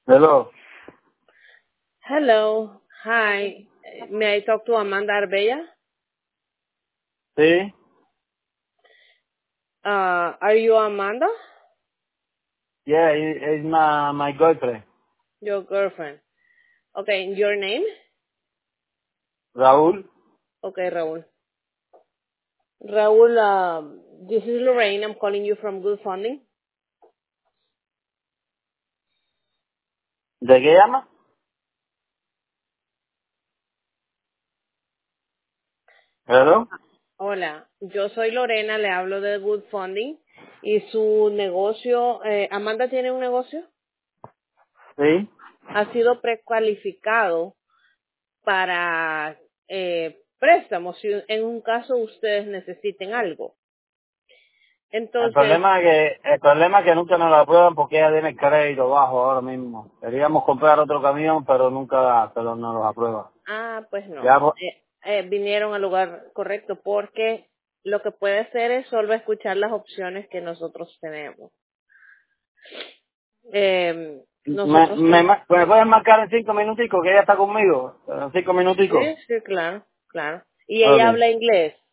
Hello. Hello. Hi. May I talk to Amanda Arbella? Sí. Are you Amanda? Yeah, it's my girlfriend. Your girlfriend. Okay, your name? Raúl. Okay, Raúl. Raúl, this is Lorraine. I'm calling you from Good Funding. ¿De qué llama? Hello. Hola, yo soy Lorena, le hablo de Good Funding. Y su negocio, Amanda tiene un negocio, Sí. ha sido precualificado para préstamos si en un caso ustedes necesiten algo. Entonces, El problema es que nunca nos la aprueban porque ella tiene el crédito bajo ahora mismo. Queríamos comprar otro camión, pero no nos lo aprueban. pues no. Ya, Vinieron al lugar correcto porque lo que puede hacer es solo escuchar las opciones que nosotros tenemos. Nosotros tenemos... ¿Me pueden marcar en 5 minuticos que ella está conmigo? En 5 Sí, minuticos. sí, claro, claro. ¿Y ella Ok. habla inglés?